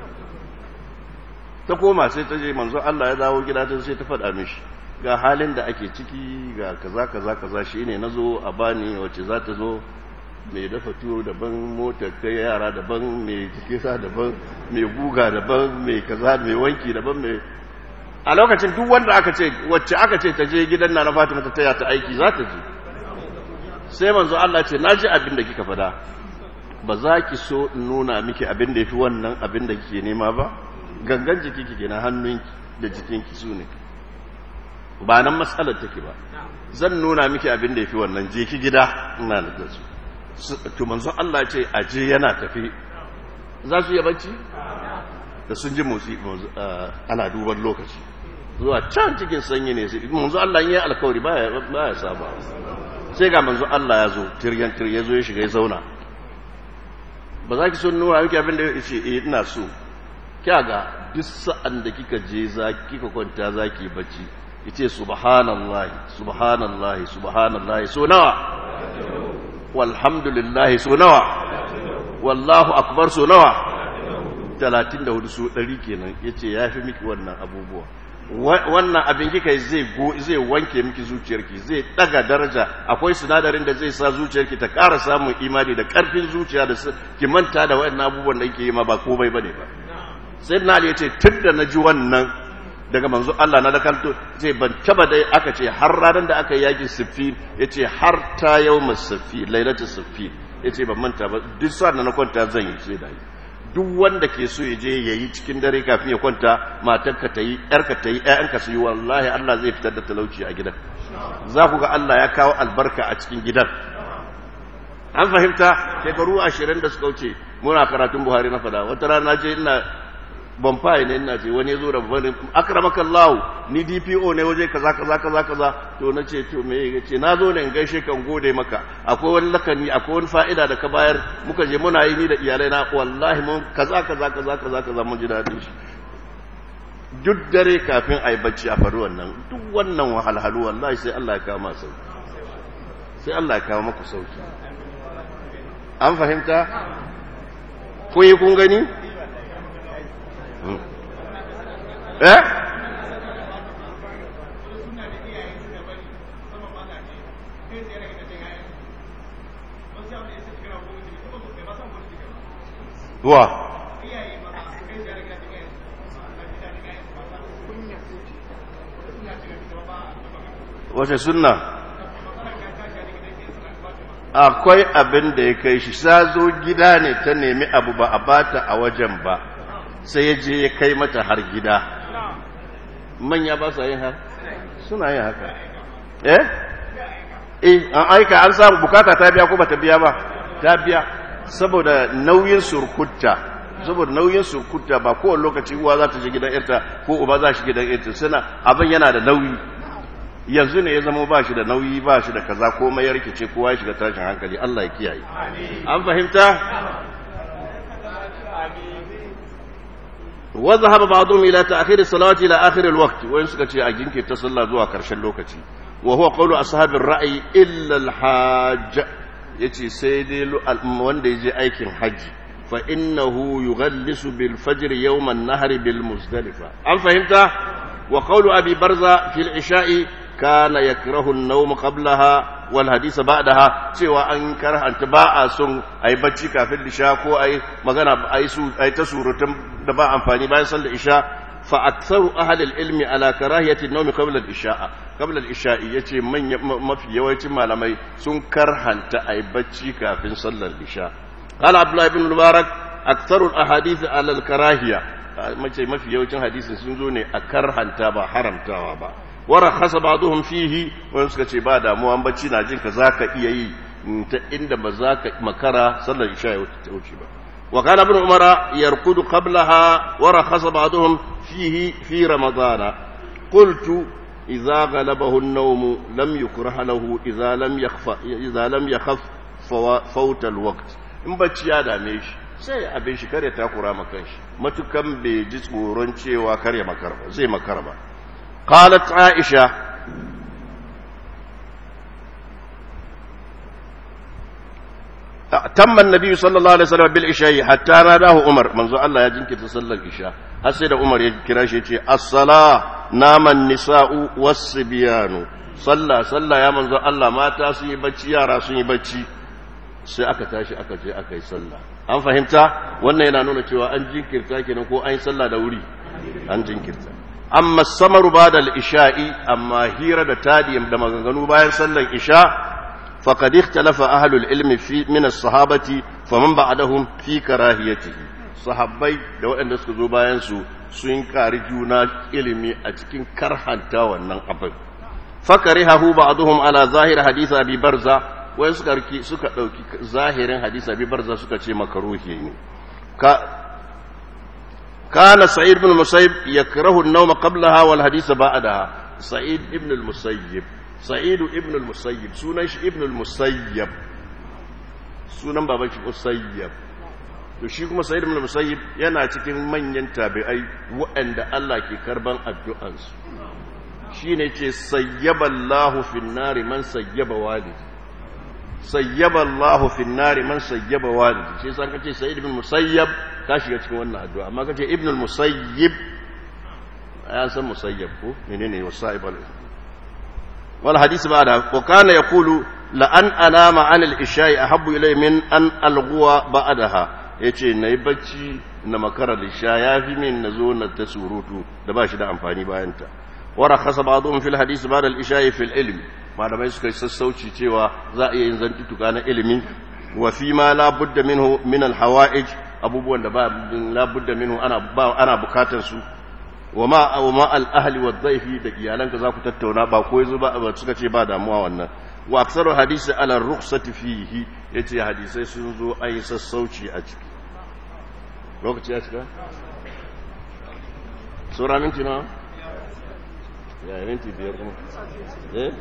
ta koma sai ta je manzo Allah ya dawo gida ta sai ta faɗa mishi ga halin da ake ciki ga kaza kaza kaza shine nazo a bani wacce za ta zo mai dafa tuwo daban motar kai yara daban mai kisa daban mai guga daban mai kaza mai wanki daban mai a lokacin duk wanda aka ce wacce aka ce ta je gidan na Fatima ta taya ta aiki za ta je sai manzo Allah ce naji abin da kika fada ba za ki so in nuna miki abin da yafi wannan abin da kike nema ba gangan jiki kike na hannunki da jikinki su ne ba nan matsalar take ba zan nuna miki abin da yafi wannan je ki gida ina da su to manzo Allah ce aje yana tafi za su yi bacci da sun ji motsi ana duban lokaci zuwa can cikin sanyi ne sai manzo Allah yayi alkawari baya baya saba sai ga manzo Allah ya zo tiryan tir ya zo ya shiga ya zauna ba za ki so nuna miki abin da yace eh ina so kya ga duk sa'an da kika je za kika kwanta zaki bacci yace subhanallahi subhanallahi subhanallahi so nawa walhamdulillahi so nawa wallahu akbar so nawa talatin da hudu so ɗari kenan yace yafi miki wannan abubuwa wannan abin kika zai zai wanke miki zuciyarki zai daga daraja akwai sinadarin da zai sa zuciyarki ta ƙara samun imani da ƙarfin zuciya da ki manta da waɗannan abubuwan da kike yi ma ba komai bane ba sayyidina ali yace tunda naji wannan daga manzo Allah na dakalto ce ban taba dai aka ce har ranar da aka yaki Siffin yace har ta yawmus Siffin lailatul Siffin yace ban manta ba duk sa'an da na kwanta zan yi sai dai duk wanda ke so ya je yayi cikin dare kafin ya kwanta matarka ta yi yarka ta yi ƴaƴanka su yi wallahi Allah zai fitar da talauci a gidan za ku ga Allah ya kawo albarka a cikin gidan an fahimta shekaru ashirin da suka wuce muna karatun Buhari na fada wata rana je ina ban fayi ne ina ce wani zo da wani akramakallahu ni D P O ne waje kaza kaza kaza kaza to na ce to me yace na zo ne in gaishe kan gode maka akwai wani lakani akwai wani fa'ida da ka bayar muka je muna yi ni da iyalai na wallahi mun kaza kaza kaza kaza kaza mun ji dadin shi duk dare kafin ai bacci a faru wannan duk wannan wahalhalu wallahi sai Allah ya kawo maka sauki sai Allah ya kawo maka sauki an fahimta ko yi kun gani eh wa wace sunna akwai abin da ya kai shi sazo gida ne ta nemi abu ba a bata a wajen ba sai ya je ya kai mata har gida manya ba sa yin haka suna yin haka eh eh an aika an samu bukata ta biya ko bata biya ba ta biya saboda nauyin surkutta saboda nauyin surkutta ba kowane lokaci uwa za ta je gidan yarta ko uba za shi gidan yarta suna abin yana da nauyi yanzu ne ya zama ba shi da nauyi ba shi da kaza komai ya rikice kowa ya shiga tashin hankali Allah ya kiyaye an fahimta wa zahaba ba'dhum ila ta'khir as-salati ila akhir al-waqt wa suka ce a jinke ta sallah zuwa karshen lokaci wa huwa qawlu ashabir ra'i illa al-hajj yace sai dai wanda yaje aikin haji fa innahu yughallisu bil fajr yawm an-nahr bil muzdalifa an fahimta wa qawlu abi barza fil isha'i kana yakrahu an-nawm qablaha wal hadith ba'daha cewa an karhanta ba a son ayi bacci kafin isha ko ayi magana ayi su ayi ta surutun da ba amfani bayan sallar isha fa aktharu ahli al-ilmi ala karahiyati an-nawm qabla al-isha qabla al-isha yace mafi yawancin malamai sun karhanta ayi bacci kafin sallar isha qala abdullah ibn mubarak aktharu al-ahadith ala al-karahiya mace mafi yawancin hadisin sun zo ne a karhanta ba haramtawa ba warakhasa ba'dhum fihi wani suka ce ba damuwa bacci na jin ka zaka iya yi ta inda ba zaka makara sallar isha ya wuce ba wa kana ibn umara yarkudu qablaha warakhasa ba'dhum fihi fi ramadana qultu idza ghalabahu an-nawm lam yukrah lahu idza lam yakhfa idza lam yakhaf fawt al-waqt in bacci ya dame shi sai abin shi kare takura makan shi matukan bai ji tsoron cewa kare makar ba zai makar ba قالت عائشة تم النبي صلى الله عليه وسلم بالعشاء حتى ناداه عمر منذ الله يجنك تصلى العشاء حسد عمر يكراشي الصلاة نام النساء والصبيان صلى صلى يا منذ الله ما تاسي بچي يا راسي بچي sai aka tashi aka je aka yi sallah an fahimta wannan yana nuna cewa an jinkirta kenan ko an yi sallah da wuri an jinkirta amma samaru ba'da al-isha'i amma hira da tadi da maganganu bayan sallar isha faqad ikhtalafa ahlul ilmi fi min as-sahabati faman ba'dahum fi karahiyatihi sahabbai da waɗanda suka zo bayan su sun kari juna ilimi a cikin karhanta wannan abin fakarihahu ba'dhum ala zahir hadith abi barza wai suka riki suka dauki zahirin hadith abi barza suka ce makaruhi ne ka kana sa'id ibn al-musayyib yakrahu an-nawm qablaha wal hadith ba'daha sa'id ibn al-musayyib sa'id ibn al-musayyib sunan shi ibn al-musayyib sunan baban shi musayyib to shi kuma sa'id ibn al-musayyib yana cikin manyan tabi'ai waɗanda Allah ke karban addu'ansu shine ce sayyaballahu fin nari man sayyaba walidi sayyaballahu fin nari man sayyaba walidi sai san kace sa'id ibn musayyab ka shiga cikin wannan addu'a amma kace ibn al-musayyib ya san musayyab ko menene wasa'ib wal hadith ba'da wa kana yaqulu la an anama an al-isha'i ahabbu ilayya min an alghuwa ba'daha yace nayi bacci na makara lisha yafi min nazo na ta surutu da ba shi da amfani bayan ta wa rakhasa ba'dhum fil hadith ba'da al-isha fi al-ilm malamai suka yi sassauci cewa za a iya yin zantutuka na ilimi wa fi ma la budda minhu min al-hawa'ij abubuwan da ba la budda minhu ana ba ana bukatar su wa ma wa ma al-ahli wa dhayfi da iyalanka za ku tattauna ba ko yanzu ba suka ce ba damuwa wannan wa aksaru hadisi ala rukhsati fihi yace hadisai sun zo ai sassauci a ciki lokaci ya cika sura minti na ya minti biyar kuma eh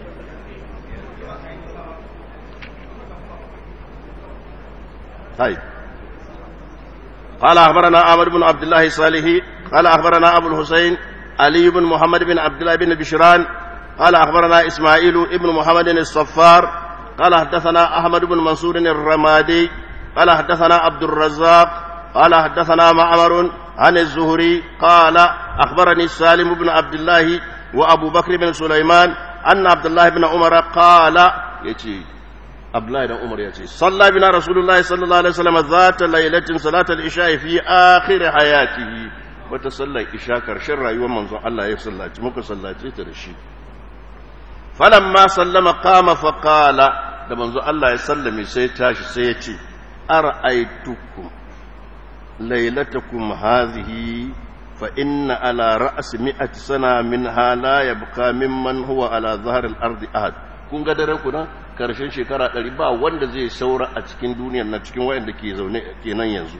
طيب قال أخبرنا عمرو بن عبد الله الصالحي قال أخبرنا أبو الحسين علي بن محمد بن عبد الله بن بشران قال أخبرنا إسماعيل بن محمد الصفار قال حدثنا أحمد بن منصور الرمادي قال حدثنا عبد الرزاق قال حدثنا معمر عن الزهري قال أخبرني سالم بن عبد الله وأبو بكر بن سليمان أن عبد الله بن عمر قال يتي عبد الله بن عمر يتي صلى بنا رسول الله صلى الله عليه وسلم ذات ليلة صلاة العشاء في آخر حياته وتصلى العشاء كرشر رأيوه منظر الله يصلى ممكن صلى ترشي فلما سلم قام فقال da manzo Allah ya sallame sai tashi sai ya ce ara'aytukum laylatakum hadhihi fa inna ala ra's mi'ati sana minha la yabqa mimman huwa ala dhahr al-ard ahad kun ga daren ku na karshen shekara ɗari ba wanda zai saura a cikin duniyar na cikin wayanda ke zaune kenan yanzu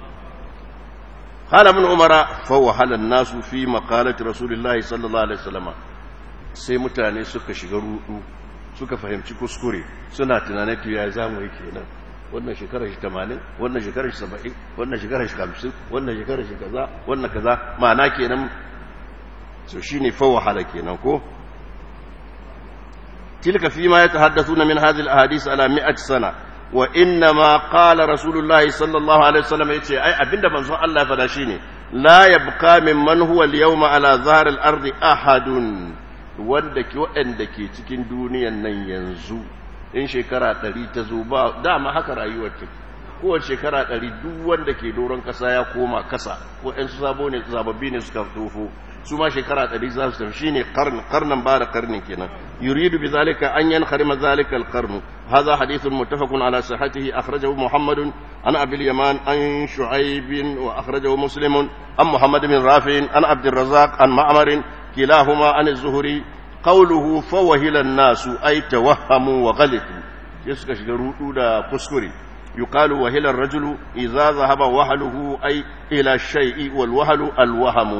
qala ibn umara fa wahala an-nasu fi maqalati rasulillahi sallallahu alaihi wasallam sai mutane suka shiga rudu suka fahimci kuskure suna tunanin to ya zamu yi kenan wannan shekarar shi tamanin wannan shekarar shi saba'in wannan shekarar shi hamsin wannan shekarar shi kaza wannan kaza ma'ana kenan so shine fa wahala kenan ko tilka fi ma yatahaddathuna min hadhihi al-ahadith ala mi'ati sana wa inna ma qala rasulullah sallallahu alaihi wasallam yace ai abinda manzon Allah ya fada shine la yabqa mimman huwa al-yawma ala dhahr al-ardi ahadun wanda ke waɗanda ke cikin duniyan nan yanzu in shekara ɗari ta zo ba dama haka rayuwar ta kowace shekara ɗari duk wanda ke doron ƙasa ya koma ƙasa ko ɗan su sabo ne zababbi ne suka tofo su ma shekara ɗari za su tafi shine karnan ba da karnin kenan yuridu bi zalika an yanharima zalika alqarn hadha hadithun muttafaqun ala sihhatihi akhrajahu muhammadun an abi al-yaman an shu'aib wa akhrajahu muslimun an muhammad bin rafi' an abd al-razzaq an ma'mar كلاهما عن الزهري قوله فوهل الناس أي توهموا وغلطوا يسكش جرودو دا كسكري يقال وهل الرجل إذا ذهب وهله أي إلى الشيء والوهل الوهم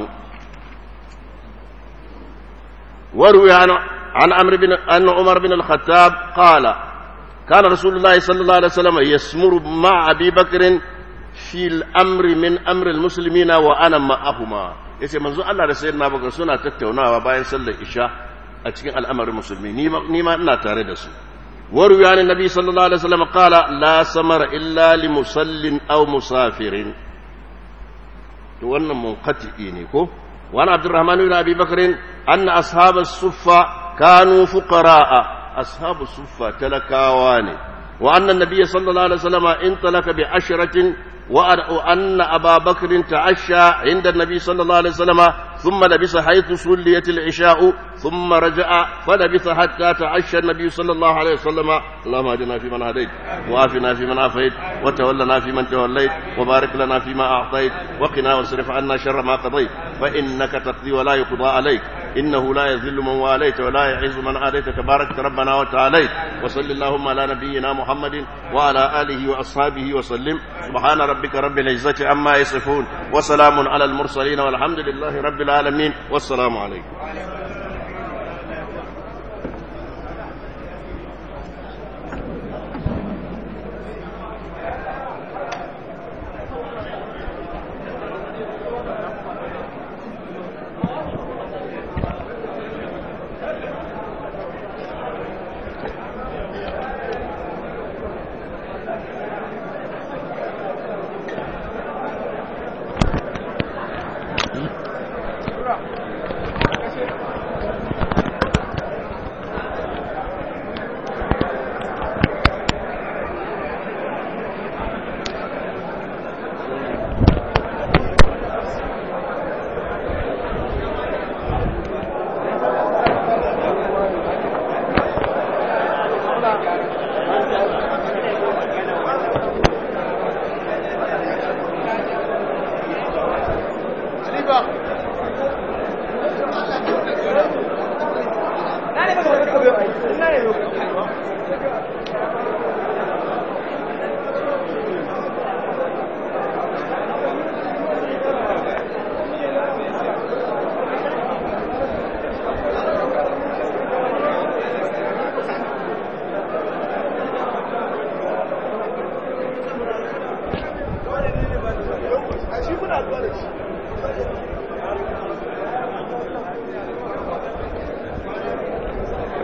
وروي عن عن عمرو بن أن عمر بن الخطاب قال كان رسول الله صلى الله عليه وسلم يسمر مع أبي بكر في الأمر من أمر المسلمين وأنا معهما yace manzo Allah da sayyidina Abubakar suna tattaunawa bayan sallar isha a cikin al'amarin musulmi ni ma ina tare da su waru ya nabi sallallahu alaihi wasallam qala la samara illa li musallin aw musafirin to wannan munqati ne ko wa ana abdurrahman ibn abi bakr anna ashabas suffa kanu fuqaraa ashabus suffa talakawa ne wa anna nabiy sallallahu alaihi wasallam intalaka bi ashratin وأن أبا بكر تعشى عند النبي صلى الله عليه وسلم ثم لبس حيث صليت العشاء ثم رجع فلبث حتى تعشى النبي صلى الله عليه وسلم اللهم اهدنا فيمن هديت وعافنا فيمن عافيت وتولنا فيمن توليت وبارك لنا فيما أعطيت وقنا واصرف عنا شر ما قضيت فإنك تقضي ولا يقضى عليك إنه لا يذل من واليت ولا يعز من عاديت تبارك ربنا وتعاليت وصل اللهم على نبينا محمد وعلى آله وأصحابه وسلم سبحان ربك رب العزة عما يصفون وسلام على المرسلين والحمد لله رب العالمين والسلام عليكم Gracias.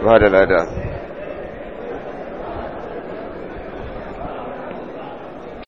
ba da lada